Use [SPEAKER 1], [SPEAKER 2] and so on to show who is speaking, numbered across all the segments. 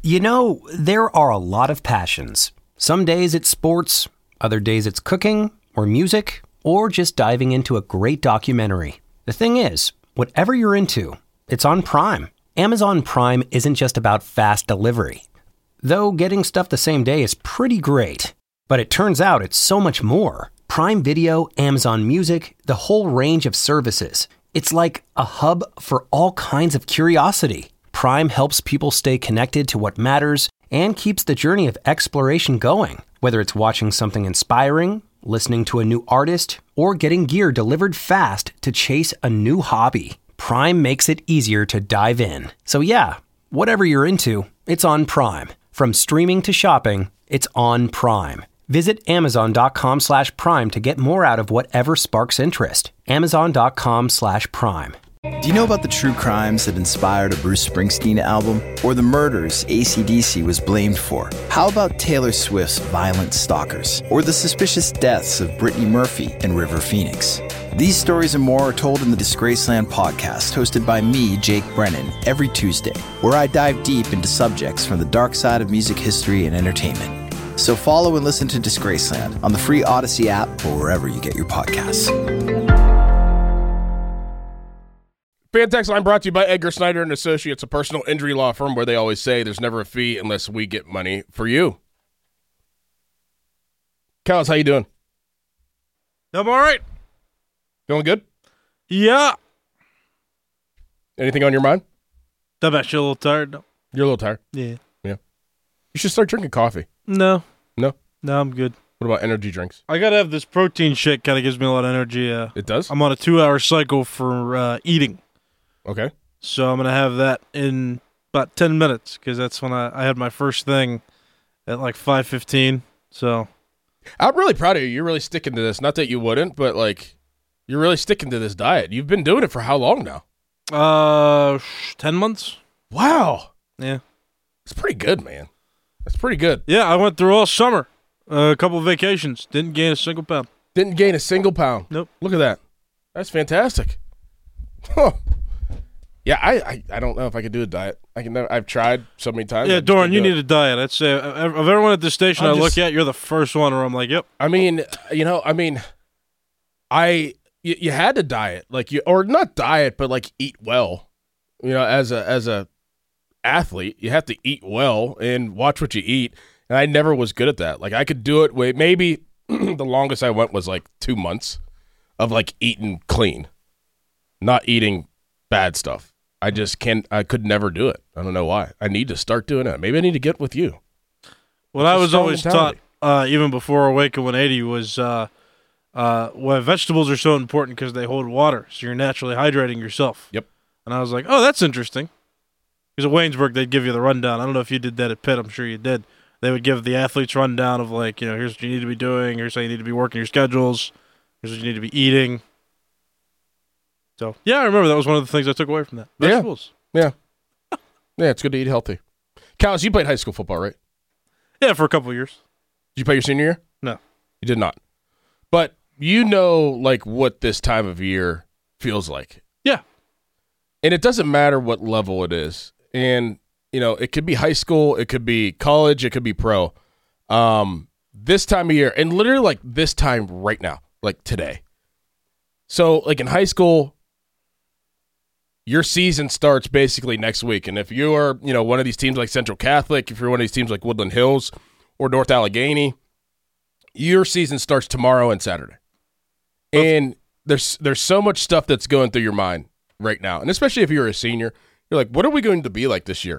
[SPEAKER 1] You know, there are a lot of passions. Some days it's sports, other days it's cooking or music, or just diving into a great documentary. The thing is, whatever you're into, it's on Prime. Amazon Prime isn't just about fast delivery. Though getting stuff the same day is pretty great. But it turns out it's so much more. Prime Video, Amazon Music, the whole range of services. It's like a hub for all kinds of curiosity. Prime helps people stay connected to what matters and keeps the journey of exploration going. Whether it's watching something inspiring, listening to a new artist, or getting gear delivered fast to chase a new hobby, Prime makes it easier to dive in. So yeah, whatever you're into, it's on Prime. From streaming to shopping, it's on Prime. Visit Amazon.com/Prime to get more out of whatever sparks interest. Amazon.com/Prime.
[SPEAKER 2] Do you know about the true crimes that inspired a Bruce Springsteen album? Or the murders AC/DC was blamed for? How about Taylor Swift's violent stalkers? Or the suspicious deaths of Brittany Murphy and River Phoenix? These stories and more are told in the Disgraceland podcast, hosted by me, Jake Brennan, every Tuesday, where I dive deep into subjects from the dark side of music history and entertainment. So follow and listen to Disgraceland on the free Odyssey app or wherever you get your podcasts.
[SPEAKER 3] Fan Text Line brought to you by Edgar Snyder and Associates, a personal injury law firm where they always say there's never a fee unless we get money for you. Callis, how you doing?
[SPEAKER 4] I'm all right.
[SPEAKER 3] Feeling good?
[SPEAKER 4] Yeah.
[SPEAKER 3] Anything on your mind?
[SPEAKER 4] I'm actually a little tired. No.
[SPEAKER 3] You're a little tired?
[SPEAKER 4] Yeah.
[SPEAKER 3] You should start drinking coffee.
[SPEAKER 4] No.
[SPEAKER 3] No?
[SPEAKER 4] No, I'm good.
[SPEAKER 3] What about energy drinks?
[SPEAKER 4] I got to have this protein shake. Kind of gives me a lot of energy.
[SPEAKER 3] It does?
[SPEAKER 4] I'm on a 2-hour cycle for eating.
[SPEAKER 3] Okay.
[SPEAKER 4] So I'm going to have that in about 10 minutes because that's when I had my first thing at like 5:15. So
[SPEAKER 3] I'm really proud of you. You're really sticking to this. Not that you wouldn't, but like you're really sticking to this diet. You've been doing it for how long now?
[SPEAKER 4] 10 months.
[SPEAKER 3] Wow.
[SPEAKER 4] Yeah.
[SPEAKER 3] It's pretty good, man. That's pretty good.
[SPEAKER 4] Yeah, I went through all summer. A couple of vacations. Didn't gain a single pound.
[SPEAKER 3] Didn't gain a single pound.
[SPEAKER 4] Nope.
[SPEAKER 3] Look at that. That's fantastic. Huh. Yeah, I don't know if I could do a diet. I've tried so many times.
[SPEAKER 4] Yeah, Doran, you need a diet. I'd say of everyone at this station look at, you're the first one where I'm like, yep.
[SPEAKER 3] I mean, you had to diet, or not diet, but like eat well. You know, as a athlete, you have to eat well and watch what you eat. And I never was good at that. Like I could do it. Maybe the longest I went was like 2 months of like eating clean, not eating bad stuff. I could never do it. I don't know why. I need to start doing it. Maybe I need to get with you.
[SPEAKER 4] What I was always taught, even before Awaken 180, was why vegetables are so important because they hold water, so you're naturally hydrating yourself.
[SPEAKER 3] Yep.
[SPEAKER 4] And I was like, oh, that's interesting. Because at Waynesburg, they'd give you the rundown. I don't know if you did that at Pitt. I'm sure you did. They would give the athletes rundown of like, here's what you need to be doing. Here's how you need to be working your schedules. Here's what you need to be eating. So, yeah, I remember that was one of the things I took away from that. Vegetables.
[SPEAKER 3] Yeah. Yeah, it's good to eat healthy. Callis, you played high school football, right?
[SPEAKER 4] Yeah, for a couple of years.
[SPEAKER 3] Did you play your senior year?
[SPEAKER 4] No.
[SPEAKER 3] You did not. But you know, like, what this time of year feels like.
[SPEAKER 4] Yeah.
[SPEAKER 3] And it doesn't matter what level it is. And, it could be high school, it could be college, it could be pro. This time of year, and literally like this time right now, like today. So, like in high school, your season starts basically next week. And if you are, one of these teams like Central Catholic, if you're one of these teams like Woodland Hills or North Allegheny, your season starts tomorrow and Saturday. And there's so much stuff that's going through your mind right now. And especially if you're a senior, you're like, what are we going to be like this year?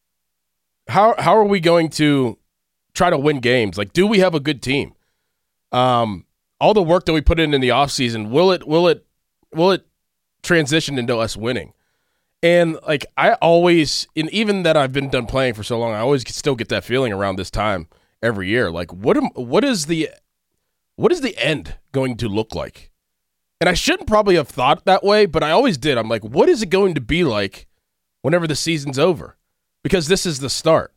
[SPEAKER 3] How are we going to try to win games? Like, do we have a good team? All the work that we put in the offseason, will it transition into us winning? And like I always, and even that I've been done playing for so long, I always still get that feeling around this time every year. Like what is the end going to look like? And I shouldn't probably have thought that way, but I always did. I'm like, what is it going to be like whenever the season's over? Because this is the start.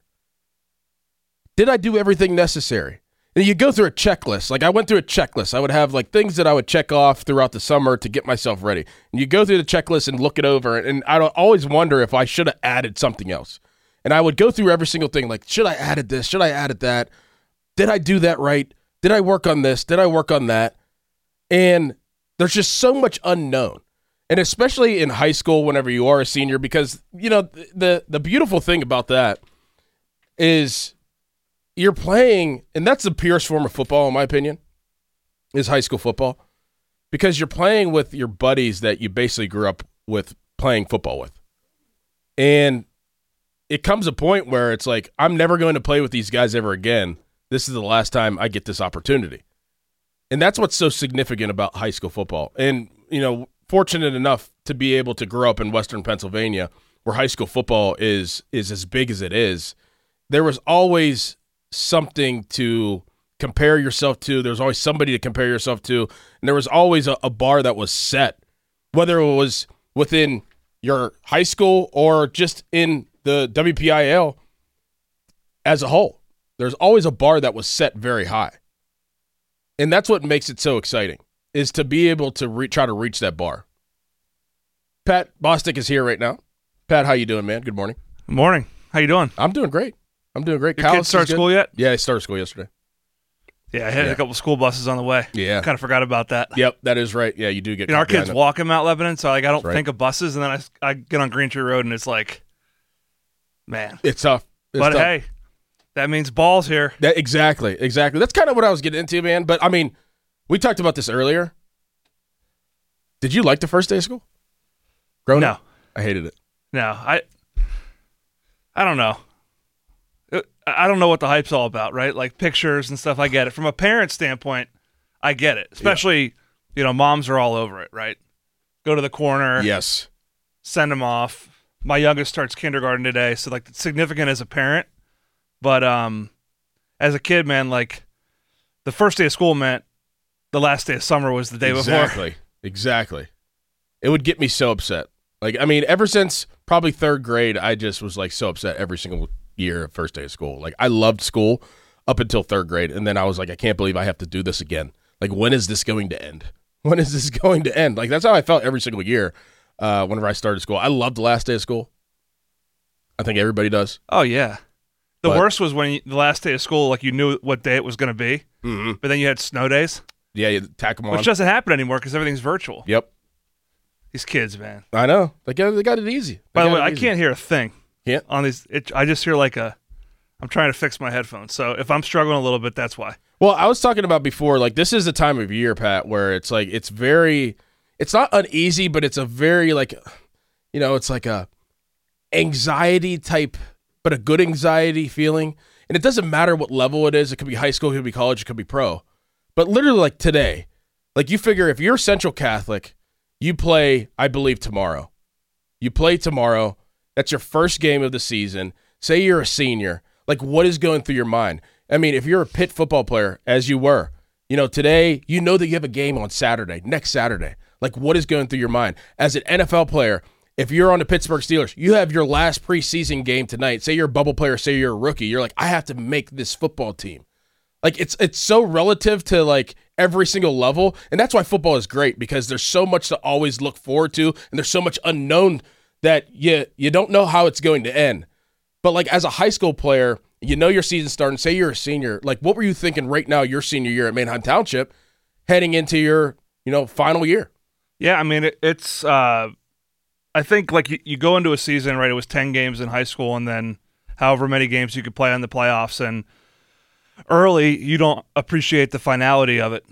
[SPEAKER 3] Did I do everything necessary? And you go through a checklist. Like I went through a checklist. I would have like things that I would check off throughout the summer to get myself ready. And you go through the checklist and look it over. And I always wonder if I should have added something else. And I would go through every single thing, like, should I added this? Should I added that? Did I do that right? Did I work on this? Did I work on that? And there's just so much unknown. And especially in high school, whenever you are a senior, because, the beautiful thing about that is you're playing, and that's the purest form of football, in my opinion, is high school football, because you're playing with your buddies that you basically grew up with playing football with. And it comes a point where it's like, I'm never going to play with these guys ever again. This is the last time I get this opportunity. And that's what's so significant about high school football. And, fortunate enough to be able to grow up in Western Pennsylvania, where high school football is as big as it is, there was always something to compare yourself to. There was always somebody to compare yourself to. And there was always a bar that was set, whether it was within your high school or just in the WPIAL as a whole. There's always a bar that was set very high. And that's what makes it so exciting, is to be able to try to reach that bar. Pat Bostic is here right now. Pat, how you doing, man? Good morning.
[SPEAKER 5] Good morning. How you doing?
[SPEAKER 3] I'm doing great. Your
[SPEAKER 5] kids start school yet?
[SPEAKER 3] Yeah, I started school yesterday.
[SPEAKER 5] Yeah, I had a couple school buses on the way.
[SPEAKER 3] Yeah.
[SPEAKER 5] Kind of forgot about that.
[SPEAKER 3] Yep, that is right. Yeah, you do get.
[SPEAKER 5] Our kids walk in Mount Lebanon, so I don't
[SPEAKER 3] right.
[SPEAKER 5] think of buses, and then I get on Green Tree Road, and it's like, man.
[SPEAKER 3] It's tough.
[SPEAKER 5] But hey, that means ball's here.
[SPEAKER 3] Exactly. That's kind of what I was getting into, man. But, I mean, we talked about this earlier. Did you like the first day of school? Growing up? I hated it.
[SPEAKER 5] No, I don't know. I don't know what the hype's all about, right? Like pictures and stuff, I get it. From a parent standpoint, I get it. Especially, moms are all over it, right? Go to the corner.
[SPEAKER 3] Yes.
[SPEAKER 5] Send them off. My youngest starts kindergarten today, so, like, it's significant as a parent. But as a kid, man, like, the first day of school meant the last day of summer was the day before.
[SPEAKER 3] Exactly. It would get me so upset. Like, I mean, ever since probably third grade, I just was, like, so upset every single year of first day of school. Like, I loved school up until third grade, and then I was like, I can't believe I have to do this again. Like, when is this going to end? When is this going to end? Like, that's how I felt every single year whenever I started school. I loved the last day of school. I think everybody does.
[SPEAKER 5] Oh, yeah. The worst was when the last day of school, like, you knew what day it was going to be, but then you had snow days.
[SPEAKER 3] Yeah, you tack them on.
[SPEAKER 5] Which doesn't happen anymore because everything's virtual.
[SPEAKER 3] Yep.
[SPEAKER 5] These kids, man.
[SPEAKER 3] I know. They got it easy.
[SPEAKER 5] By the way, I can't hear a thing.
[SPEAKER 3] Yeah.
[SPEAKER 5] On these, I just hear I'm trying to fix my headphones. So if I'm struggling a little bit, that's why.
[SPEAKER 3] Well, I was talking about before, like, this is the time of year, Pat, where it's like, it's not uneasy, but it's a very, like, it's like a anxiety type, but a good anxiety feeling. And it doesn't matter what level it is. It could be high school, it could be college, it could be pro. But literally, like, today, like, you figure if you're Central Catholic, you play, I believe, tomorrow. You play tomorrow. That's your first game of the season. Say you're a senior. Like, what is going through your mind? I mean, if you're a Pitt football player, as you were, today, you know that you have a game on Saturday, next Saturday. Like, what is going through your mind? As an NFL player, if you're on the Pittsburgh Steelers, you have your last preseason game tonight. Say you're a bubble player, say you're a rookie. You're like, I have to make this football team. Like, it's so relative to, like, every single level, and that's why football is great, because there's so much to always look forward to, and there's so much unknown that you don't know how it's going to end. But, like, as a high school player, your season's starting. Say you're a senior. Like, what were you thinking right now, your senior year at Manheim Township, heading into your, final year?
[SPEAKER 5] Yeah, I mean, it's I think, like, you go into a season, right, it was 10 games in high school, and then however many games you could play in the playoffs, and early, you don't appreciate the finality of it.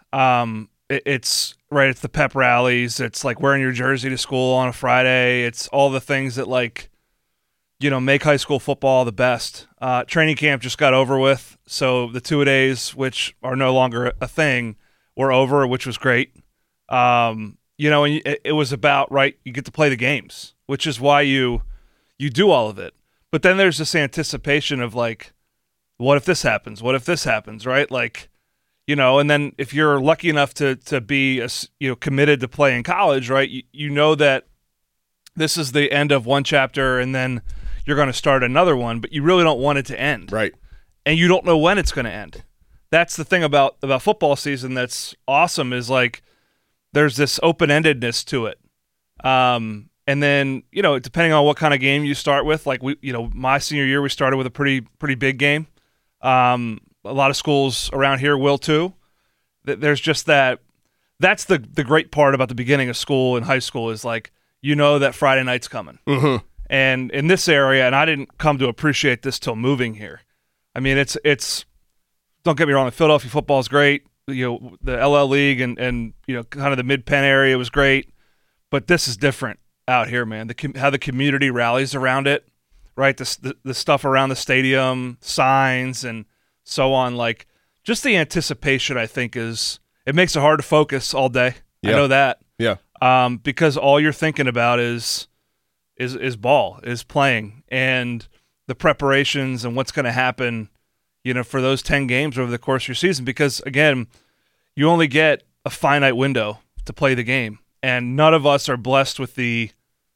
[SPEAKER 5] It's right. It's the pep rallies. It's like wearing your jersey to school on a Friday. It's all the things that, like, make high school football the best. Training camp just got over with, so the 2-a-days, which are no longer a thing, were over, which was great. And it was about, right, you get to play the games, which is why you do all of it. But then there's this anticipation of, like, what if this happens? What if this happens, right? Like, and then if you're lucky enough to be, committed to play in college, right, you know that this is the end of one chapter and then you're going to start another one, but you really don't want it to end.
[SPEAKER 3] Right.
[SPEAKER 5] And you don't know when it's going to end. That's the thing about football season that's awesome, is, like, there's this open-endedness to it. And then, depending on what kind of game you start with, like my senior year, we started with a pretty big game. A lot of schools around here will too. There's just that's the great part about the beginning of school and high school is like, that Friday night's coming.
[SPEAKER 3] Mm-hmm.
[SPEAKER 5] And in this area, and I didn't come to appreciate this till moving here. I mean, it's don't get me wrong, the Philadelphia football is great. The LL League and kind of the Mid-Penn area was great. But this is different out here, man. How the community rallies around it, right? The stuff around the stadium, signs, and so on. Like, just the anticipation, I think, it makes it hard to focus all day. Yeah. I know that.
[SPEAKER 3] Yeah.
[SPEAKER 5] Because all you're thinking about is ball, is playing, and the preparations and what's going to happen, for those 10 games over the course of your season. Because, again, you only get a finite window to play the game. And none of us are blessed with the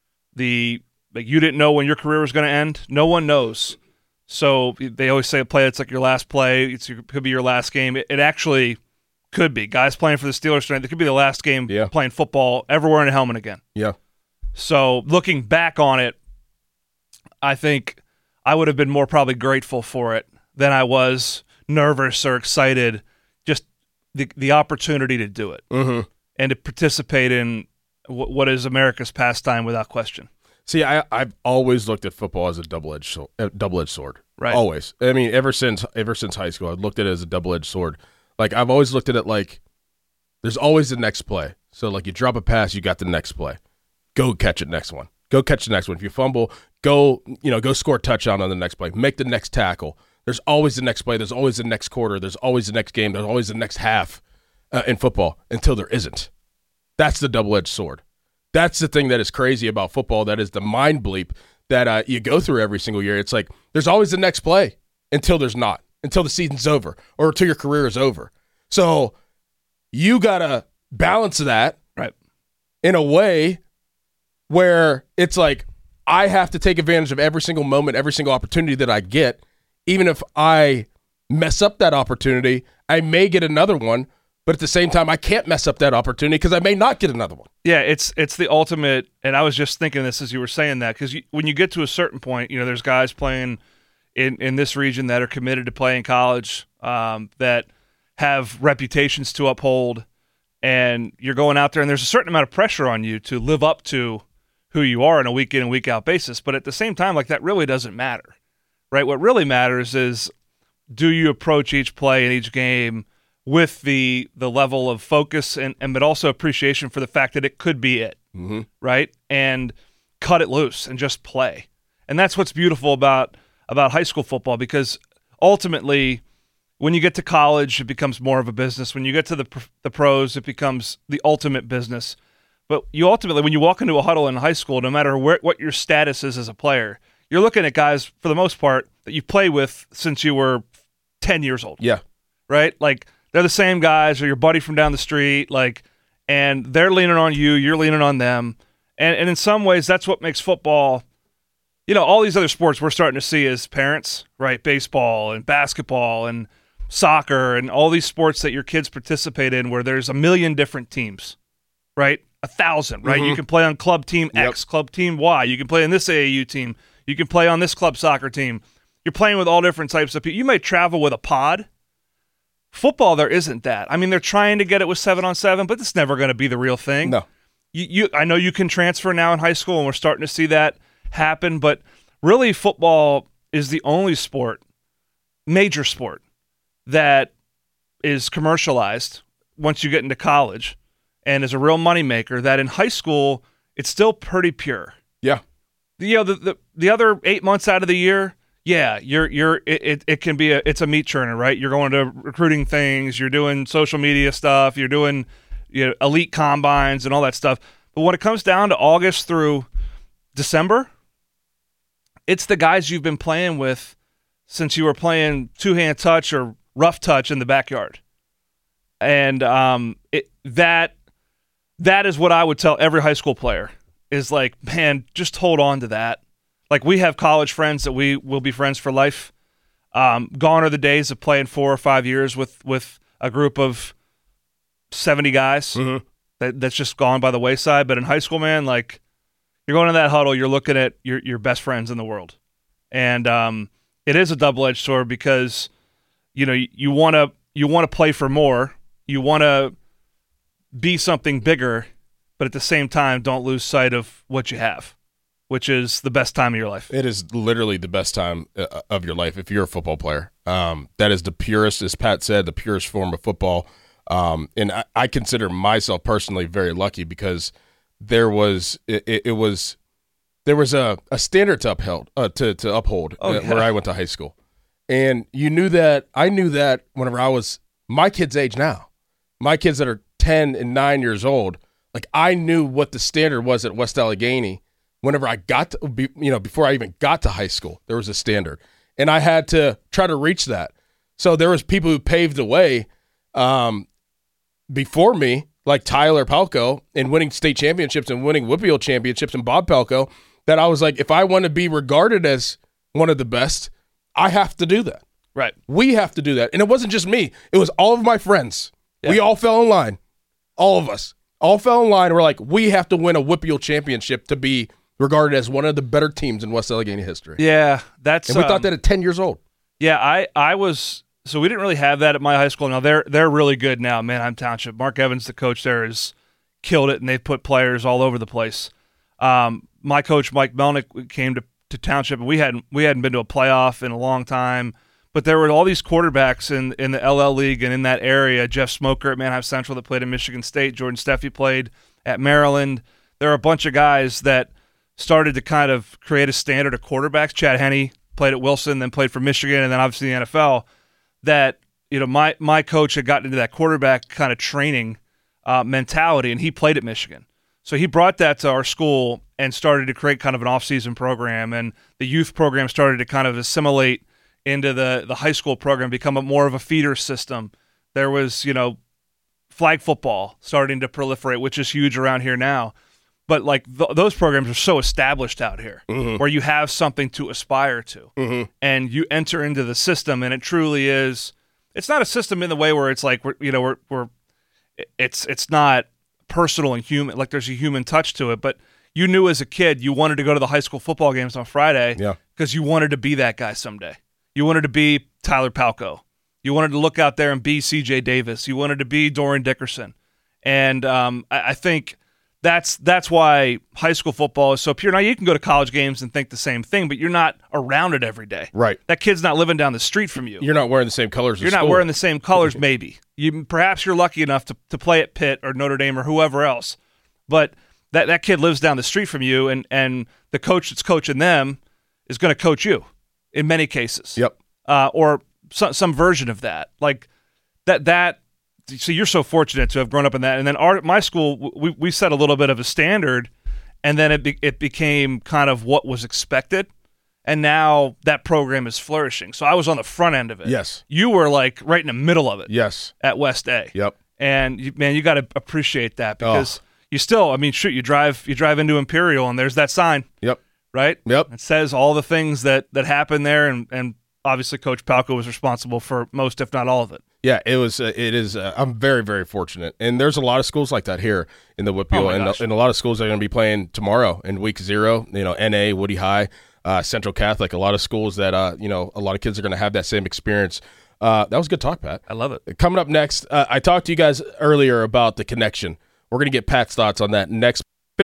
[SPEAKER 5] like you didn't know when your career was going to end. No one knows. So they always say a play that's like your last play. It could be your last game. It actually could be. Guys playing for the Steelers tonight, it could be the last game playing football ever wearing a helmet again.
[SPEAKER 3] Yeah.
[SPEAKER 5] So looking back on it, I think I would have been more probably grateful for it than I was nervous or excited. Just the opportunity to do it.
[SPEAKER 3] Mm-hmm.
[SPEAKER 5] And to participate in what is America's pastime without question.
[SPEAKER 3] See, I've always looked at football as a double-edged sword.
[SPEAKER 5] Right.
[SPEAKER 3] Always. I mean, ever since high school, I've looked at it as a double-edged sword. Like, I've always looked at it like there's always the next play. So, like, you drop a pass, you got the next play. Go catch it next one. Go catch the next one. If you fumble, go score a touchdown on the next play. Make the next tackle. There's always the next play. There's always the next quarter. There's always the next game. There's always the next half. In football until there isn't. That's the double-edged sword. That's the thing that is crazy about football. That is the mind bleep that you go through every single year. It's like there's always the next play until there's not, until the season's over or until your career is over. So you got to balance that
[SPEAKER 5] right
[SPEAKER 3] in a way where it's like I have to take advantage of every single moment, every single opportunity that I get. Even if I mess up that opportunity, I may get another one. But at the same time, I can't mess up that opportunity because I may not get another one.
[SPEAKER 5] Yeah, it's the ultimate, and I was just thinking this as you were saying that, because when you get to a certain point, there's guys playing in this region that are committed to playing college, that have reputations to uphold, and you're going out there, and there's a certain amount of pressure on you to live up to who you are on a week in and week out basis. But at the same time, like that really doesn't matter, right? What really matters is, do you approach each play in each game with the level of focus and but also appreciation for the fact that it could be it,
[SPEAKER 3] mm-hmm.
[SPEAKER 5] right? And cut it loose and just play. And that's what's beautiful about high school football, because ultimately, when you get to college, it becomes more of a business. When you get to the pros, it becomes the ultimate business. But you ultimately, when you walk into a huddle in high school, no matter what your status is as a player, you're looking at guys, for the most part, that you play with since you were 10 years old.
[SPEAKER 3] Yeah.
[SPEAKER 5] Right? Like, they're the same guys or your buddy from down the street, and they're leaning on you, you're leaning on them. And in some ways, that's what makes football, all these other sports we're starting to see as parents, right? Baseball and basketball and soccer and all these sports that your kids participate in where there's a million different teams, right? 1,000, right?
[SPEAKER 3] Mm-hmm.
[SPEAKER 5] You can play on club team X, club team Y. You can play on this AAU team. You can play on this club soccer team. You're playing with all different types of people. You may travel with a pod. Football, there isn't that. I mean, they're trying to get it with 7-on-7, but it's never going to be the real thing.
[SPEAKER 3] No.
[SPEAKER 5] I know you can transfer now in high school, and we're starting to see that happen, but really football is the only sport, major sport, that is commercialized once you get into college and is a real moneymaker, that in high school, it's still pretty pure.
[SPEAKER 3] Yeah.
[SPEAKER 5] The other 8 months out of the year, yeah, it can be it's a meat churner, right? You're going to recruiting things, you're doing social media stuff, you're doing elite combines and all that stuff. But when it comes down to August through December, it's the guys you've been playing with since you were playing two-hand touch or rough touch in the backyard. And that is what I would tell every high school player is like, man, just hold on to that. Like, we have college friends that we will be friends for life. Gone are the days of playing 4 or 5 years with a group of 70 guys.
[SPEAKER 3] Mm-hmm.
[SPEAKER 5] That's just gone by the wayside. But in high school, man, like, You're going in that huddle. You're looking at your best friends in the world, and it is a double-edged sword because you want to play for more. You want to be something bigger, but at the same time, don't lose sight of what you have, which is the best time of your life.
[SPEAKER 3] It is literally the best time of your life if you're a football player. That is the purest, as Pat said, the purest form of football. And I consider myself personally very lucky because there was a standard to uphold where I went to high school, and I knew that whenever I was my kids' age now, my kids that are 10 and 9 years old, like I knew what the standard was at West Allegheny. Whenever I got to, before I even got to high school, there was a standard, and I had to try to reach that. So there was people who paved the way before me, like Tyler Palco, in winning state championships and winning WPIAL championships, and Bob Palco, that I was like, if I want to be regarded as one of the best, I have to do that.
[SPEAKER 5] Right.
[SPEAKER 3] We have to do that. And it wasn't just me. It was all of my friends.
[SPEAKER 5] Yeah.
[SPEAKER 3] We all fell in line. All of us. All fell in line. We're like, we have to win a WPIAL championship to be regarded as one of the better teams in West Allegheny history.
[SPEAKER 5] Yeah, that's.
[SPEAKER 3] And we thought that at 10 years old.
[SPEAKER 5] Yeah, I was. So we didn't really have that at my high school. Now they're really good now. Manheim Township. Mark Evans, the coach there, has killed it, and they've put players all over the place. My coach Mike Melnick came to Township, and we hadn't been to a playoff in a long time. But there were all these quarterbacks in the LL League and in that area. Jeff Smoker at Manheim Central that played at Michigan State. Jordan Steffi played at Maryland. There are a bunch of guys that started to kind of create a standard of quarterbacks. Chad Henne played at Wilson, then played for Michigan, and then obviously the NFL. That my coach had gotten into that quarterback kind of training mentality, and he played at Michigan. So he brought that to our school and started to create kind of an off-season program, and the youth program started to kind of assimilate into the high school program, become more of a feeder system. There was, flag football starting to proliferate, which is huge around here now. But like those programs are so established out here, where you have something to aspire to, and you enter into the system, and it truly is. It's not a system in the way where it's like it's not personal and human. Like there's a human touch to it, but you knew as a kid you wanted to go to the high school football games on Friday because you wanted to be that guy someday. You wanted to be Tyler Palco. You wanted to look out there and be C.J. Davis. You wanted to be Dorian Dickerson, and I think. That's why high school football is so pure. Now, you can go to college games and think the same thing, but you're not around it every day.
[SPEAKER 3] Right.
[SPEAKER 5] That kid's not living down the street from you.
[SPEAKER 3] You're not wearing the same colors.
[SPEAKER 5] You're not wearing the same colors, maybe. Perhaps you're lucky enough to play at Pitt or Notre Dame or whoever else. But that kid lives down the street from you, and the coach that's coaching them is going to coach you in many cases.
[SPEAKER 3] Yep.
[SPEAKER 5] Or some version of that. Like that. So you're so fortunate to have grown up in that. And then my school, we set a little bit of a standard, and then it became kind of what was expected. And now that program is flourishing. So I was on the front end of it.
[SPEAKER 3] Yes.
[SPEAKER 5] You were like right in the middle of it.
[SPEAKER 3] Yes.
[SPEAKER 5] At West A.
[SPEAKER 3] Yep.
[SPEAKER 5] And you got to appreciate that because you still, you drive into Imperial and there's that sign.
[SPEAKER 3] Yep.
[SPEAKER 5] Right?
[SPEAKER 3] Yep.
[SPEAKER 5] It says all the things that happened there, and obviously Coach Palco was responsible for most, if not all of it.
[SPEAKER 3] Yeah, it is. I'm very, very fortunate. And there's a lot of schools like that here in the WPIAL, and a lot of schools are going to be playing tomorrow in week 0, NA, Woody High, Central Catholic, a lot of schools that, a lot of kids are going to have that same experience. That was good talk, Pat.
[SPEAKER 5] I love it.
[SPEAKER 3] Coming up next, I talked to you guys earlier about the connection. We're going to get Pat's thoughts on that next.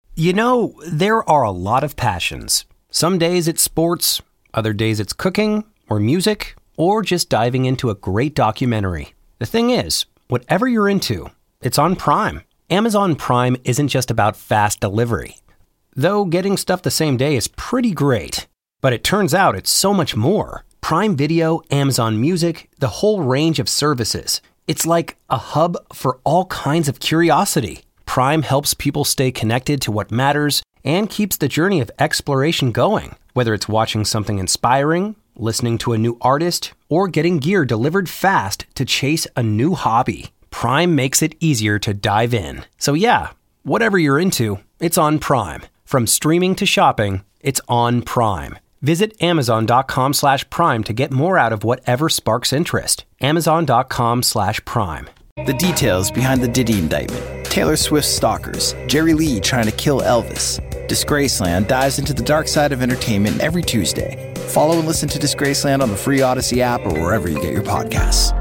[SPEAKER 1] There are a lot of passions. Some days it's sports, other days it's cooking or music, or just diving into a great documentary. The thing is, whatever you're into, it's on Prime. Amazon Prime isn't just about fast delivery. Though getting stuff the same day is pretty great. But it turns out it's so much more. Prime Video, Amazon Music, the whole range of services. It's like a hub for all kinds of curiosity. Prime helps people stay connected to what matters and keeps the journey of exploration going. Whether it's watching something inspiring, listening to a new artist, or getting gear delivered fast to chase a new hobby, Prime makes it easier to dive in. So yeah, whatever you're into, it's on Prime. From streaming to shopping, it's on Prime. Visit Amazon.com/Prime to get more out of whatever sparks interest. Amazon.com/Prime.
[SPEAKER 2] The details behind the Diddy indictment, Taylor Swift's stalkers, Jerry Lee trying to kill Elvis, Disgraceland dives into the dark side of entertainment every Tuesday. Follow and listen to Disgraceland on the free Odyssey app or wherever you get your podcasts.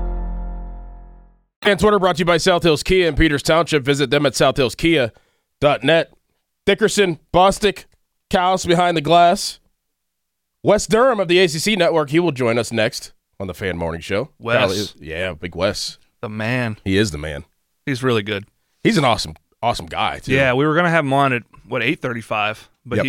[SPEAKER 3] And Twitter brought to you by South Hills Kia in Peters Township. Visit them at southhillskia.net. Dickerson, Bostic, Cows behind the glass. Wes Durham of the ACC Network, he will join us next on the Fan Morning Show.
[SPEAKER 5] Wes.
[SPEAKER 3] Yeah, big Wes.
[SPEAKER 5] The man.
[SPEAKER 3] He is the man.
[SPEAKER 5] He's really good.
[SPEAKER 3] He's an awesome guy, too.
[SPEAKER 5] Yeah, we were going to have him on at, 8:35, but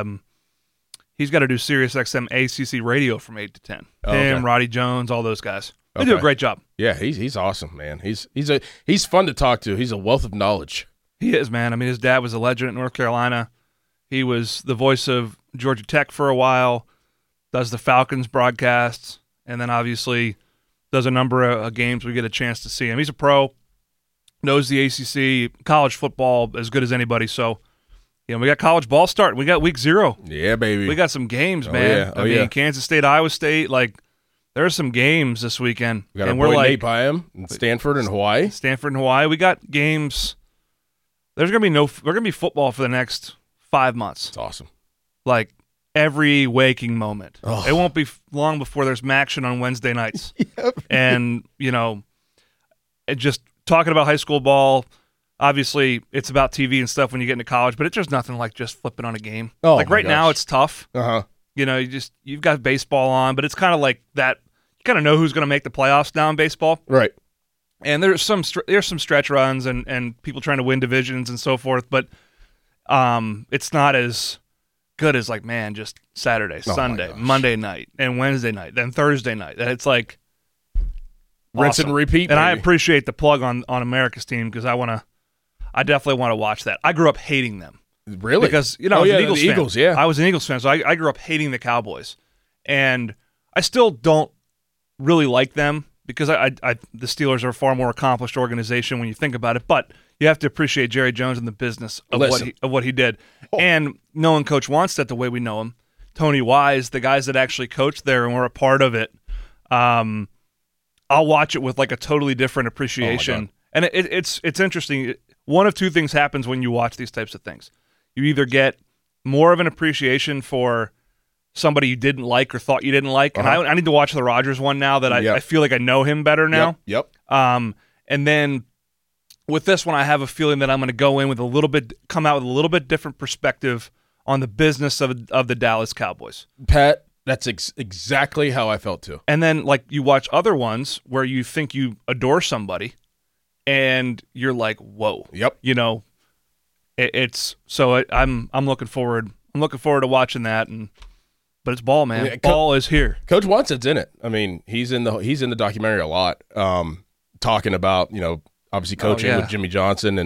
[SPEAKER 5] he's got to do SiriusXM ACC radio from 8 to 10. Him, Roddy Jones, all those guys. They do a great job.
[SPEAKER 3] Yeah, he's awesome, man. He's fun to talk to. He's a wealth of knowledge.
[SPEAKER 5] He is, man. I mean, his dad was a legend at North Carolina. He was the voice of Georgia Tech for a while, does the Falcons broadcasts, and then obviously does a number of games we get a chance to see him. He's a pro, knows the ACC, college football as good as anybody. So, we got college ball starting. We got week 0.
[SPEAKER 3] Yeah, baby.
[SPEAKER 5] We got some games, man.
[SPEAKER 3] I mean,
[SPEAKER 5] Kansas State, Iowa State, there are some games this weekend.
[SPEAKER 3] We got Nate Byam in Stanford and Hawaii. We got games. There's going to be football for the next 5 months. It's awesome.
[SPEAKER 5] Every waking moment.
[SPEAKER 3] Oh.
[SPEAKER 5] It won't be long before there's Maction on Wednesday nights.
[SPEAKER 3] Yep.
[SPEAKER 5] And, just talking about high school ball, obviously it's about TV and stuff when you get into college, but it's just nothing like just flipping on a game.
[SPEAKER 3] Oh,
[SPEAKER 5] right now it's tough.
[SPEAKER 3] Uh-huh.
[SPEAKER 5] You've got baseball on, but it's kind of like that. You kind of know who's going to make the playoffs now in baseball.
[SPEAKER 3] Right.
[SPEAKER 5] And there's some stretch runs and people trying to win divisions and so forth, but it's not as good as just Saturday, Sunday, Monday night, and Wednesday night, then Thursday night. And it's like
[SPEAKER 3] rinse
[SPEAKER 5] awesome.
[SPEAKER 3] and repeat.
[SPEAKER 5] And
[SPEAKER 3] baby.
[SPEAKER 5] I appreciate the plug on America's team because I definitely want to watch that. I grew up hating them.
[SPEAKER 3] Really?
[SPEAKER 5] Because I was an Eagles fan.
[SPEAKER 3] Eagles, yeah.
[SPEAKER 5] I was an Eagles fan, so I grew up hating the Cowboys, and I still don't really like them because the Steelers are a far more accomplished organization when you think about it, but you have to appreciate Jerry Jones and the business of what he did. Oh. And knowing Coach Wannstedt the way we know him, Tony Wise, the guys that actually coached there and were a part of it, I'll watch it with a totally different appreciation. And it's interesting. One of two things happens when you watch these types of things. You either get more of an appreciation for somebody you didn't like or thought you didn't like. And I need to watch the Rodgers one now that I feel like I know him better now.
[SPEAKER 3] Yep.
[SPEAKER 5] And then with this one, I have a feeling that I'm going to go in with come out with a little bit different perspective on the business of the Dallas Cowboys.
[SPEAKER 3] Pat, that's exactly how I felt too.
[SPEAKER 5] And then you watch other ones where you think you adore somebody and you're like, whoa.
[SPEAKER 3] Yep.
[SPEAKER 5] I'm looking forward. I'm looking forward to watching that. But it's ball, man. Yeah, ball is here.
[SPEAKER 3] Coach Wannstedt's in it. I mean, he's in the documentary a lot, talking about obviously coaching with Jimmy Johnson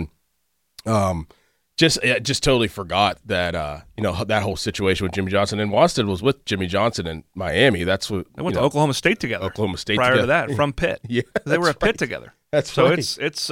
[SPEAKER 3] and just totally forgot that that whole situation with Jimmy Johnson. And Wannstedt was with Jimmy Johnson in Miami. That's what
[SPEAKER 5] they went to Oklahoma State together. Prior to that, from Pitt.
[SPEAKER 3] Yeah,
[SPEAKER 5] they were at Pitt together.
[SPEAKER 3] That's
[SPEAKER 5] so
[SPEAKER 3] right.
[SPEAKER 5] it's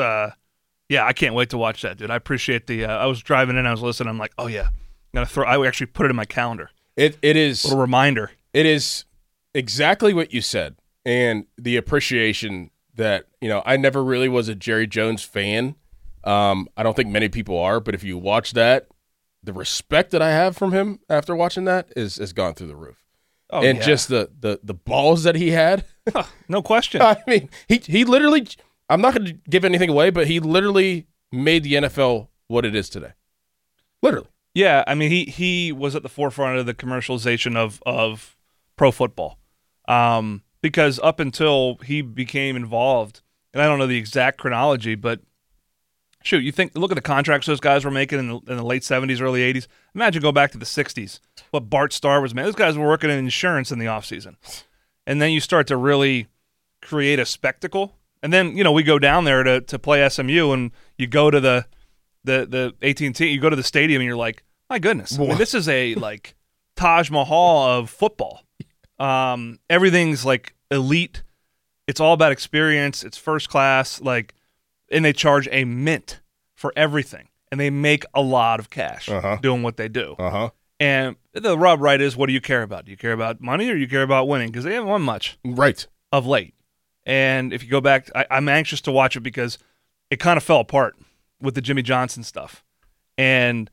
[SPEAKER 5] I can't wait to watch that, dude. I appreciate the. I was driving in, I was listening. I'm like, oh yeah, I actually put it in my calendar.
[SPEAKER 3] It is
[SPEAKER 5] a little reminder.
[SPEAKER 3] It is exactly what you said, and the appreciation that I never really was a Jerry Jones fan. I don't think many people are, but if you watch that, the respect that I have from him after watching that has gone through the roof.
[SPEAKER 5] Oh,
[SPEAKER 3] and just the balls that he had.
[SPEAKER 5] No question.
[SPEAKER 3] I mean, he literally, I'm not going to give anything away, but he literally made the NFL what it is today. Literally.
[SPEAKER 5] Yeah, I mean, he was at the forefront of the commercialization of pro football. Because up until he became involved, and I don't know the exact chronology, but shoot, look at the contracts those guys were making in the late 70s, early 80s. Imagine go back to the 60s, what Bart Starr was making. Those guys were working in insurance in the offseason. And then you start to really create a spectacle. And then, we go down there to play SMU, and you go to the AT&T, you go to the stadium, and you're like, my goodness. I mean, this is a, Taj Mahal of football. Everything's, elite. It's all about experience. It's first class, and they charge a mint for everything, and they make a lot of cash doing what they do. And the rub, right, is what do you care about? Do you care about money or do you care about winning? Because they haven't won much of late. And if you go back, I'm anxious to watch it because it kind of fell apart with the Jimmy Johnson stuff. And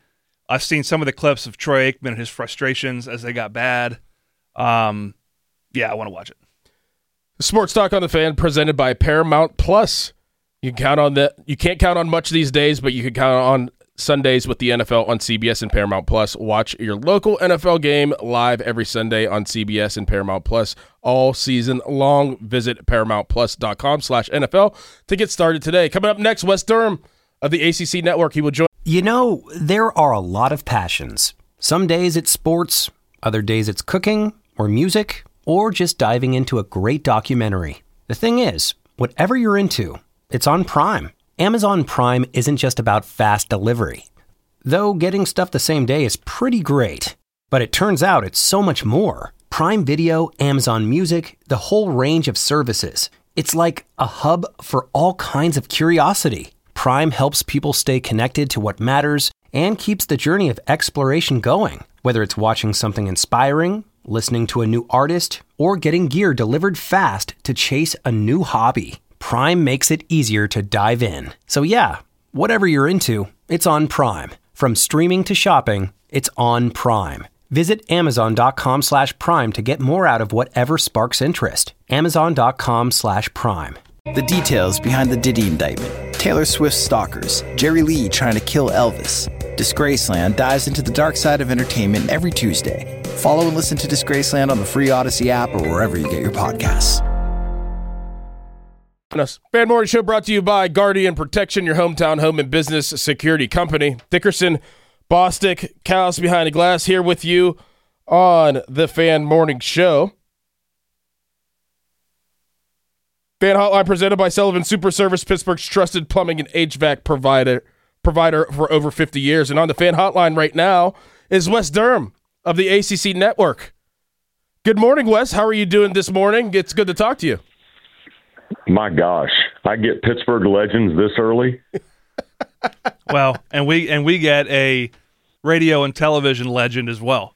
[SPEAKER 5] I've seen some of the clips of Troy Aikman and his frustrations as they got bad. Yeah, I want to watch it.
[SPEAKER 3] Sports Talk on the Fan presented by Paramount Plus. You can't count on much these days, but you can count on Sundays with the NFL on CBS and Paramount Plus. Watch your local NFL game live every Sunday on CBS and Paramount Plus all season long. Visit ParamountPlus.com/NFL to get started today. Coming up next, Wes Durham of the ACC Network. He will join.
[SPEAKER 1] You know, there are a lot of passions. Some days it's sports, other days it's cooking or music, or just diving into a great documentary. The thing is, whatever you're into, it's on Prime. Amazon Prime isn't just about fast delivery. Though getting stuff the same day is pretty great. But it turns out it's so much more. Prime Video, Amazon Music, the whole range of services. It's like a hub for all kinds of curiosity. Prime helps people stay connected to what matters and keeps the journey of exploration going. Whether it's watching something inspiring, listening to a new artist, or getting gear delivered fast to chase a new hobby, Prime makes it easier to dive in. So yeah, whatever you're into, it's on Prime. From streaming to shopping, it's on Prime. Visit Amazon.com/Prime to get more out of whatever sparks interest. Amazon.com/Prime.
[SPEAKER 2] The details behind the Diddy indictment, Taylor Swift's stalkers, Jerry Lee trying to kill Elvis. Disgraceland dives into the dark side of entertainment every Tuesday. Follow and listen to Disgraceland on the free Odyssey app or wherever you get your podcasts.
[SPEAKER 3] Fan Morning Show brought to you by Guardian Protection, your hometown home and business security company. Dickerson, Bostic, Cows Behind the Glass here with you on the Fan Morning Show. Fan Hotline presented by Sullivan Super Service, Pittsburgh's trusted plumbing and HVAC provider for over 50 years. And on the Fan Hotline right now is Wes Durham of the ACC Network. Good morning, Wes. How are you doing this morning? It's good to talk to you.
[SPEAKER 6] My gosh, I get Pittsburgh legends this early.
[SPEAKER 5] Well, and we get a radio and television legend as well.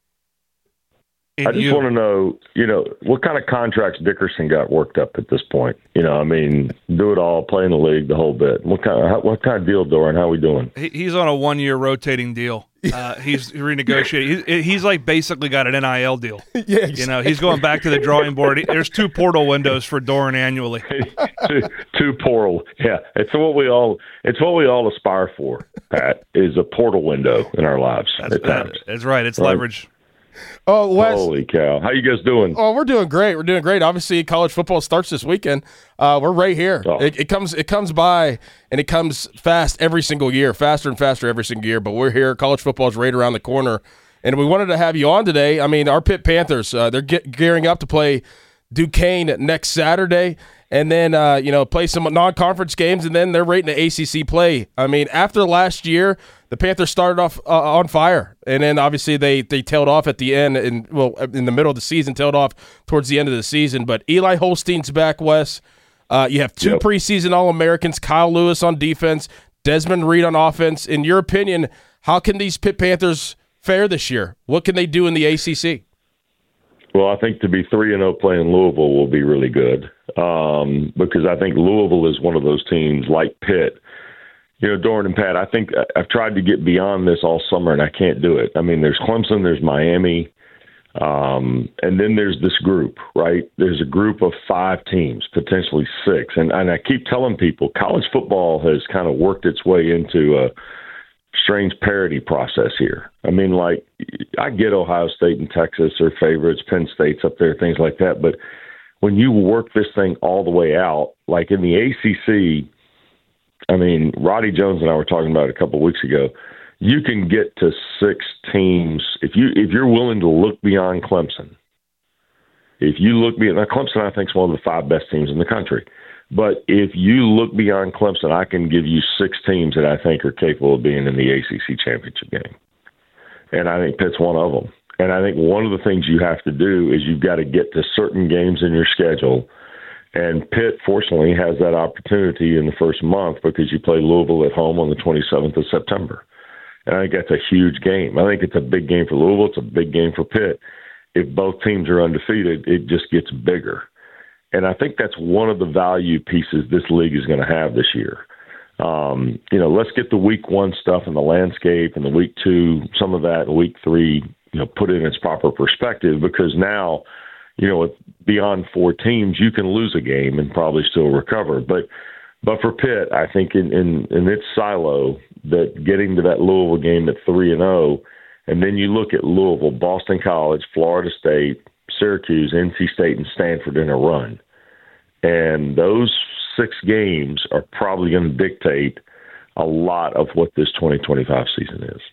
[SPEAKER 6] I just want to know, what kind of contracts Dickerson got worked up at this point. Do it all, play in the league, the whole bit. What kind of deal, Doran? How are we doing?
[SPEAKER 5] He's on a 1-year rotating deal. He's renegotiating. He's like basically got an NIL deal.
[SPEAKER 3] Yeah, exactly.
[SPEAKER 5] He's going back to the drawing board. There's 2 portal windows for Doran annually.
[SPEAKER 6] two portal. Yeah, it's what we all aspire for. Pat, is a portal window in our lives.
[SPEAKER 5] That's right. It's leverage.
[SPEAKER 3] Oh, Wes.
[SPEAKER 6] Holy cow. How you guys doing?
[SPEAKER 3] Oh, we're doing great. Obviously, college football starts this weekend. We're right here.
[SPEAKER 6] Oh.
[SPEAKER 3] It comes by, and it comes fast every single year, faster and faster every single year. But we're here. College football is right around the corner. And we wanted to have you on today. I mean, our Pitt Panthers, they're gearing up to play Duquesne next Saturday. And then, play some non-conference games, and then they're right in the ACC play. I mean, after last year, the Panthers started off on fire, and then obviously they tailed off at the end, in the middle of the season, tailed off towards the end of the season. But Eli Holstein's back, Wes. You have 2 preseason All-Americans, Kyle Lewis on defense, Desmond Reed on offense. In your opinion, how can these Pitt Panthers fare this year? What can they do in the ACC?
[SPEAKER 6] Well, I think to be 3-0 playing Louisville will be really good, because I think Louisville is one of those teams like Pitt. Doran and Pat, I think I've tried to get beyond this all summer, and I can't do it. I mean, there's Clemson, there's Miami, and then there's this group, right? There's a group of 5 teams, potentially 6. And I keep telling people college football has kind of worked its way into a strange parity process here. I mean, I get Ohio State and Texas are favorites, Penn State's up there, things like that. But when you work this thing all the way out, like in the ACC, I mean, Roddy Jones and I were talking about it a couple of weeks ago. You can get to 6 teams if you're willing to look beyond Clemson. If you look beyond Clemson, I think is one of the 5 best teams in the country. But if you look beyond Clemson, I can give you 6 teams that I think are capable of being in the ACC championship game. And I think Pitt's one of them. And I think one of the things you have to do is you've got to get to certain games in your schedule. And Pitt, fortunately, has that opportunity in the first month because you play Louisville at home on the 27th of September. And I think that's a huge game. I think it's a big game for Louisville. It's a big game for Pitt. If both teams are undefeated, it just gets bigger. And I think that's one of the value pieces this league is going to have this year. Let's get the week 1 stuff and the landscape and the week 2, some of that, and week 3, put it in its proper perspective, because now, with beyond 4 teams, you can lose a game and probably still recover. But for Pitt, I think in its silo, that getting to that Louisville game at 3-0, and then you look at Louisville, Boston College, Florida State, Syracuse, NC State, and Stanford in a run. And those 6 games are probably going to dictate a lot of what this 2025 season is.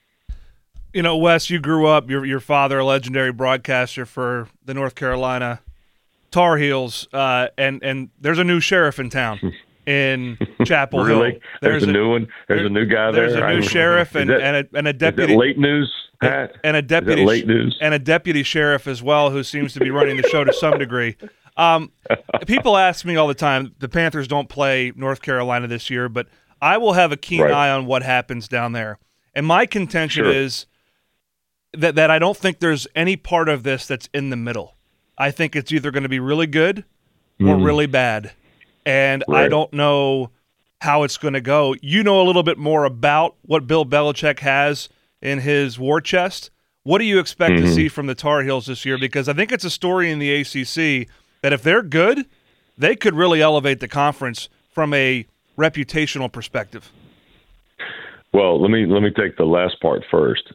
[SPEAKER 5] Wes, you grew up, your father, a legendary broadcaster for the North Carolina Tar Heels, and there's a new sheriff in town in Chapel Hill.
[SPEAKER 6] Really? There's a new one? There's a new guy there?
[SPEAKER 5] There's a new sheriff and a deputy.
[SPEAKER 6] Is it late news, Pat?
[SPEAKER 5] And a deputy.
[SPEAKER 6] Is it late news?
[SPEAKER 5] And a deputy sheriff as well, who seems to be running the show to some degree. People ask me all the time, the Panthers don't play North Carolina this year, but I will have a keen eye on what happens down there. And my contention is that I don't think there's any part of this that's in the middle. I think it's either going to be really good or really bad. And I don't know how it's going to go. You know a little bit more about what Bill Belichick has in his war chest. What do you expect to see from the Tar Heels this year? Because I think it's a story in the ACC that if they're good, they could really elevate the conference from a reputational perspective.
[SPEAKER 6] Well, let me take the last part first.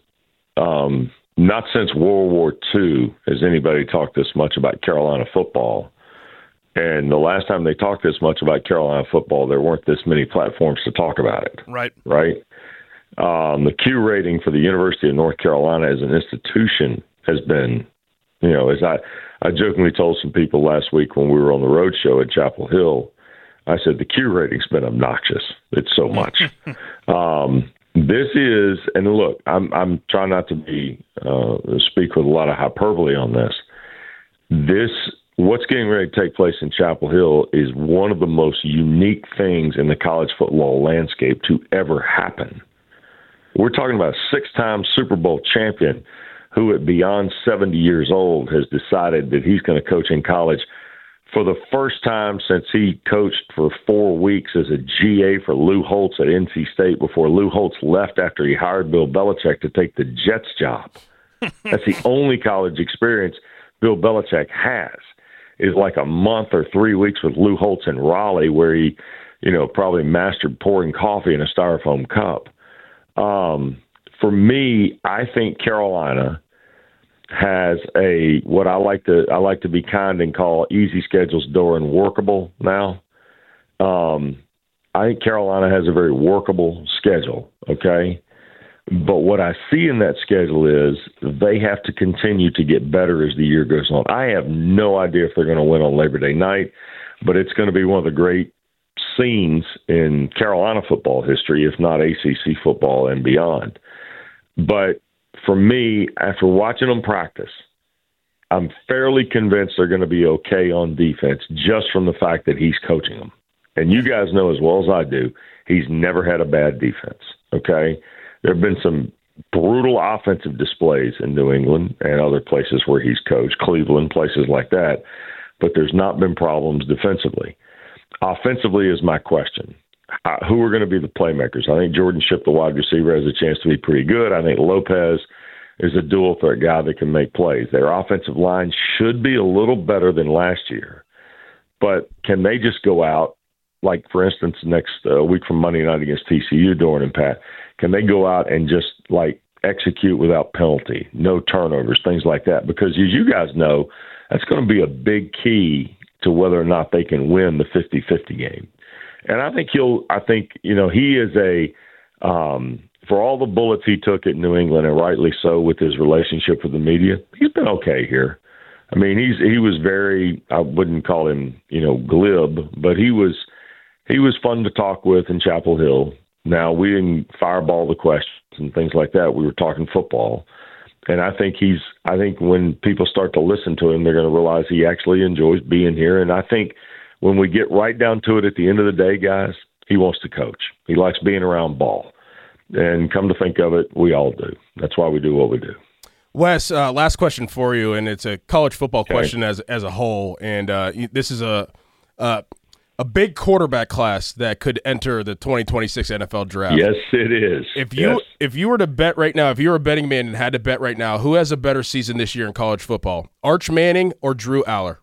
[SPEAKER 6] Not since World War II has anybody talked this much about Carolina football. And the last time they talked this much about Carolina football, there weren't this many platforms to talk about it.
[SPEAKER 5] Right.
[SPEAKER 6] The Q rating for the University of North Carolina as an institution has been, as I jokingly told some people last week when we were on the road show at Chapel Hill, I said the Q rating's been obnoxious. It's so much. This is, and look, I'm trying not to speak with a lot of hyperbole on this. What's getting ready to take place in Chapel Hill is one of the most unique things in the college football landscape to ever happen. We're talking about a 6-time Super Bowl champion who at beyond 70 years old has decided that he's going to coach in college for the first time since he coached for 4 weeks as a GA for Lou Holtz at NC State before Lou Holtz left after he hired Bill Belichick to take the Jets job. That's the only college experience Bill Belichick has, is like a month or 3 weeks with Lou Holtz in Raleigh where he, probably mastered pouring coffee in a styrofoam cup. For me, I think Carolina has what I like to be kind and call easy schedules door and workable now. I think Carolina has a very workable schedule, okay? But what I see in that schedule is they have to continue to get better as the year goes on. I have no idea if they're going to win on Labor Day night, but it's going to be one of the great scenes in Carolina football history, if not ACC football and beyond. But for me, after watching them practice, I'm fairly convinced they're going to be okay on defense just from the fact that he's coaching them. And you guys know as well as I do, he's never had a bad defense, okay? There have been some brutal offensive displays in New England and other places where he's coached, Cleveland, places like that, but there's not been problems defensively. Offensively is my question. Who are going to be the playmakers? I think Jordan Shipp, the wide receiver, has a chance to be pretty good. I think Lopez is a dual threat guy that can make plays. Their offensive line should be a little better than last year, but can they just go out, like, for instance, next week from Monday night against TCU, Doran and Pat, can they go out and just, execute without penalty, no turnovers, things like that? Because as you guys know, that's going to be a big key to whether or not they can win the 50-50 game. And I think he is for all the bullets he took at New England, and rightly so with his relationship with the media, he's been okay here. I mean, he was very, I wouldn't call him, glib, but he was fun to talk with in Chapel Hill. Now, we didn't fireball the questions and things like that. We were talking football. And I think when people start to listen to him, they're going to realize he actually enjoys being here. And I think when we get right down to it at the end of the day, guys, he wants to coach. He likes being around ball. And come to think of it, we all do. That's why we do what we do.
[SPEAKER 3] Wes, last question for you, and it's a college football question as a whole. And this is a big quarterback class that could enter the 2026 NFL draft.
[SPEAKER 6] Yes, it is.
[SPEAKER 3] If you were to bet right now, if you were a betting man and had to bet right now, who has a better season this year in college football, Arch Manning or Drew Aller?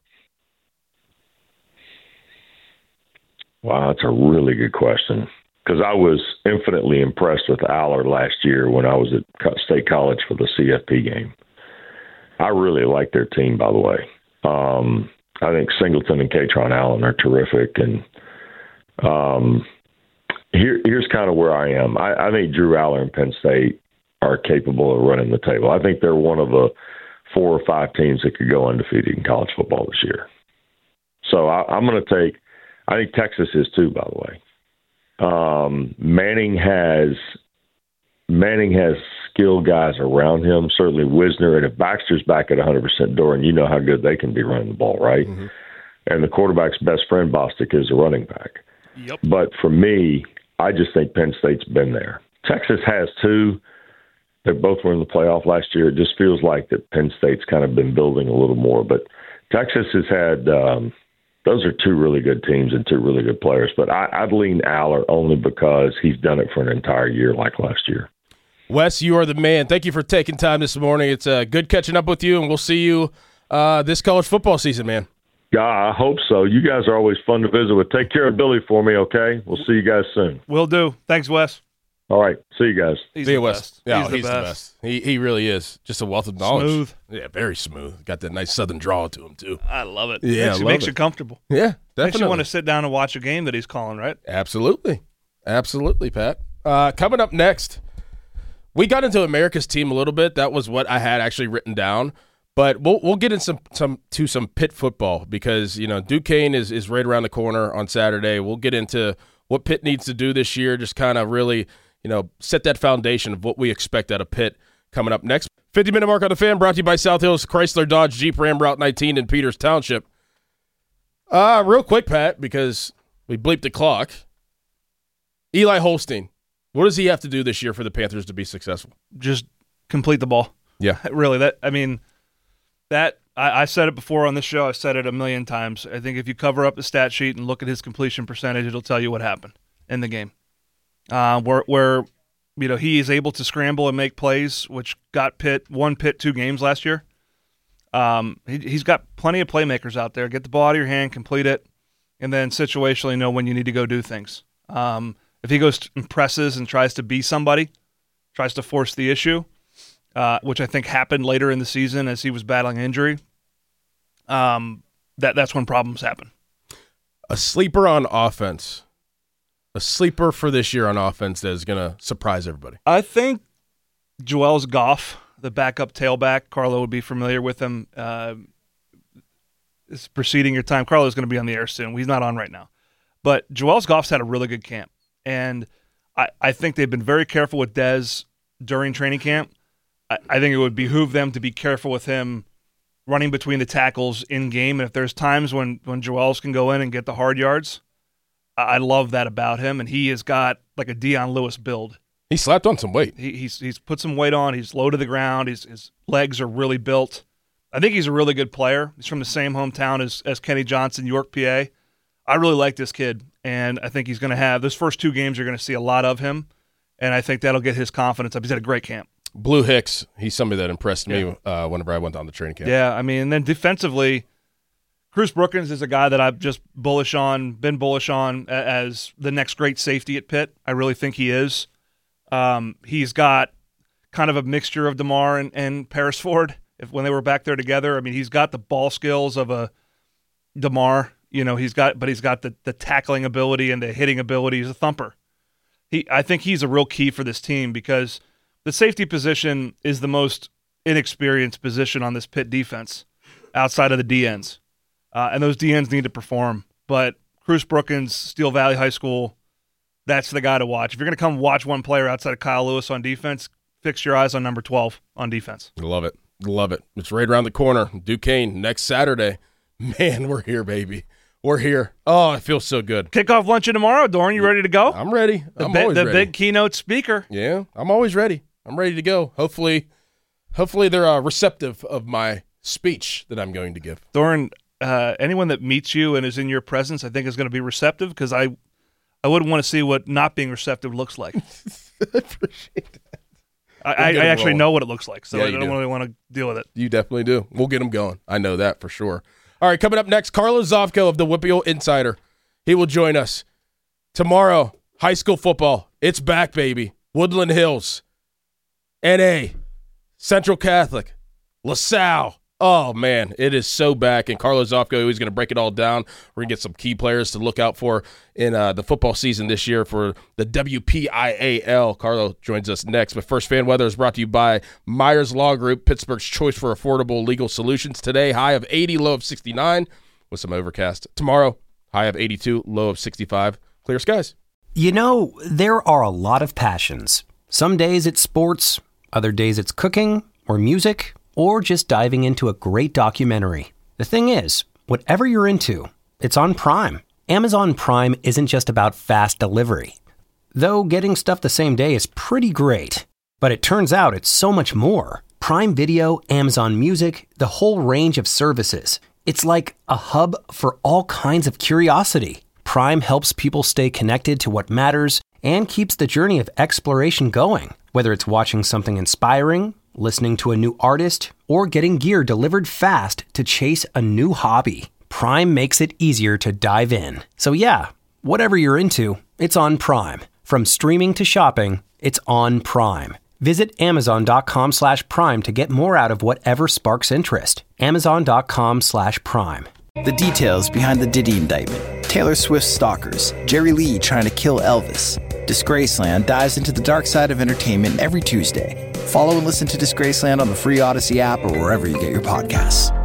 [SPEAKER 6] Wow, that's a really good question. Because I was infinitely impressed with Aller last year when I was at State College for the CFP game. I really like their team, by the way. I think Singleton and Katron Allen are terrific. And here's kind of where I am. I think Drew Aller and Penn State are capable of running the table. I think they're one of the 4 or 5 teams that could go undefeated in college football this year. So I'm going to take – I think Texas is too, by the way. Manning has skilled guys around him. Certainly Wisner, and if Baxter's back at 100%, Doran, you know how good they can be running the ball, right? Mm-hmm. And the quarterback's best friend, Bostic, is a running back.
[SPEAKER 5] Yep.
[SPEAKER 6] But for me, I just think Penn State's been there. Texas has too. They both were in the playoff last year. It just feels like that Penn State's kind of been building a little more. But Texas has had those are 2 really good teams and 2 really good players. But I'd lean Aller only because he's done it for an entire year like last year.
[SPEAKER 3] Wes, you are the man. Thank you for taking time this morning. It's good catching up with you, and we'll see you this college football season, man.
[SPEAKER 6] Yeah, I hope so. You guys are always fun to visit with. Take care of Billy for me, okay? We'll see you guys soon.
[SPEAKER 5] Will do. Thanks, Wes.
[SPEAKER 6] All right. See you guys.
[SPEAKER 5] He's
[SPEAKER 3] see you,
[SPEAKER 5] the
[SPEAKER 3] Wes.
[SPEAKER 5] best.
[SPEAKER 3] Yeah,
[SPEAKER 5] he's the best.
[SPEAKER 3] He really is. Just a wealth of knowledge.
[SPEAKER 5] Smooth.
[SPEAKER 3] Yeah, very smooth. Got that nice southern drawl to him, too.
[SPEAKER 5] I love it.
[SPEAKER 3] Yeah,
[SPEAKER 5] makes you comfortable.
[SPEAKER 3] Yeah, definitely.
[SPEAKER 5] Makes you want to sit down and watch a game that he's calling, right?
[SPEAKER 3] Absolutely. Absolutely, Pat. Coming up next, we got into America's team a little bit. That was what I had actually written down. But we'll get into some Pitt football because, you know, Duquesne is right around the corner on Saturday. We'll get into what Pitt needs to do this year, just kind of really, you know, set that foundation of what we expect out of Pitt coming up next. 50-minute mark on the Fan brought to you by South Hills Chrysler Dodge Jeep Ram Route 19 in Peters Township. Real quick, Pat, because we bleeped the clock. Eli Holstein, what does he have to do this year for the Panthers to be successful?
[SPEAKER 5] Just complete the ball.
[SPEAKER 3] Yeah.
[SPEAKER 5] Really, I said it before on this show. I've said it a million times. I think if you cover up the stat sheet and look at his completion percentage, it'll tell you what happened in the game. Where you know, he is able to scramble and make plays, which won Pitt 2 games last year. He's got plenty of playmakers out there. Get the ball out of your hand, complete it, and then situationally know when you need to go do things. If he goes and presses and tries to be somebody, tries to force the issue, which I think happened later in the season as he was battling injury, that's when problems happen.
[SPEAKER 3] A sleeper on offense. A sleeper for this year on offense that is going to surprise everybody.
[SPEAKER 5] I think Joels Goff, the backup tailback, Carlo would be familiar with him. It's preceding your time. Carlo's going to be on the air soon. He's not on right now. But Joels Goff's had a really good camp. And I think they've been very careful with Dez during training camp. I think it would behoove them to be careful with him running between the tackles in game. And if there's times when Joels can go in and get the hard yards, I love that about him. And he has got like a Deion Lewis build.
[SPEAKER 3] He slapped on some weight.
[SPEAKER 5] He's put some weight on. He's low to the ground. His legs are really built. I think he's a really good player. He's from the same hometown as Kenny Johnson, York, PA. I really like this kid, and I think he's going to have – those first 2 games you're going to see a lot of him, and I think that'll get his confidence up. He's had a great camp.
[SPEAKER 3] Blue Hicks, he's somebody that impressed me whenever I went down the training camp.
[SPEAKER 5] Yeah, I mean, and then defensively, Cruz Brookins is a guy that I've just been bullish on as the next great safety at Pitt. I really think he is. He's got kind of a mixture of DeMar and Paris Ford when they were back there together. I mean, he's got the ball skills of a DeMar. You know, he's got the tackling ability and the hitting ability. He's a thumper. I think he's a real key for this team because the safety position is the most inexperienced position on this Pitt defense outside of the DNs. And those DNs need to perform. But Cruz Brookins, Steel Valley High School, that's the guy to watch. If you're going to come watch one player outside of Kyle Lewis on defense, fix your eyes on number 12 on defense.
[SPEAKER 3] Love it. Love it. It's right around the corner. Duquesne next Saturday. Man, we're here, baby. We're here. Oh, it feels so good.
[SPEAKER 5] Kickoff luncheon tomorrow. Doran, you ready to go?
[SPEAKER 3] I'm ready. I'm always ready.
[SPEAKER 5] The big keynote speaker.
[SPEAKER 3] Yeah, I'm always ready. I'm ready to go. Hopefully they're receptive of my speech that I'm going to give.
[SPEAKER 5] Doran, anyone that meets you and is in your presence, I think is going to be receptive, because I wouldn't want to see what not being receptive looks like.
[SPEAKER 3] I appreciate that.
[SPEAKER 5] I actually know what it looks like, so
[SPEAKER 3] Yeah,
[SPEAKER 5] I don't
[SPEAKER 3] do.
[SPEAKER 5] really want to deal with it.
[SPEAKER 3] You definitely do. We'll get them going. I know that for sure. All right, coming up next, Carlos Zovko of the WPIAL Insider. He will join us tomorrow. High school football. It's back, baby. Woodland Hills, NA, Central Catholic, LaSalle. Oh, man, it is so back. And Carlos Zovko, he's going to break it all down. We're going to get some key players to look out for in the football season this year for the WPIAL. Carlo joins us next. But first, fan weather is brought to you by Myers Law Group, Pittsburgh's choice for affordable legal solutions. Today, high of 80, low of 69 with some overcast. Tomorrow, high of 82, low of 65. Clear skies.
[SPEAKER 1] You know, there are a lot of passions. Some days it's sports, other days it's cooking or music, or just diving into a great documentary. The thing is, whatever you're into, it's on Prime. Amazon Prime isn't just about fast delivery. Though getting stuff the same day is pretty great. But it turns out it's so much more. Prime Video, Amazon Music, the whole range of services. It's like a hub for all kinds of curiosity. Prime helps people stay connected to what matters and keeps the journey of exploration going. Whether it's watching something inspiring, listening to a new artist, or getting gear delivered fast to chase a new hobby, Prime makes it easier to dive in. So yeah, whatever you're into, it's on Prime. From streaming to shopping, it's on Prime. Visit Amazon.com/Prime to get more out of whatever sparks interest. Amazon.com/Prime.
[SPEAKER 2] The details behind the Diddy indictment, Taylor Swift's stalkers, Jerry Lee trying to kill Elvis. Disgraceland dives into the dark side of entertainment every Tuesday. Follow and listen to Disgraceland on the free Odyssey app or wherever you get your podcasts.